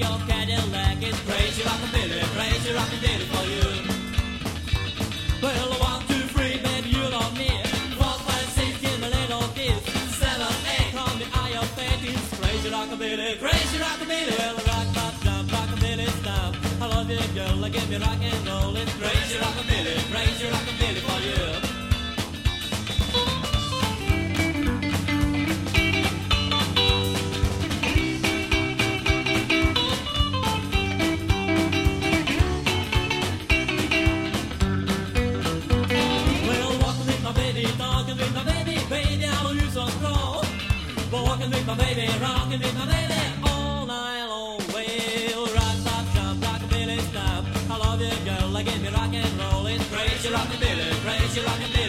your Cadillac is crazy rockabilly for you. Well, 1, 2, 3, baby, you love me. 4, 5, 6, give me a little kiss. 7, 8, call me out your face. It's crazy rockabilly. Well, rock, pop, jump, rockabilly stop. I love you, girl, give me rock and roll. It's crazy rockabilly for you. Talking with my baby, baby, I will use some call. Walking with my baby, rocking with my baby, all night long. Well, rock, pop, jump, rockabilly stop. I love you, girl, give me rock and roll. It's crazy rockabilly.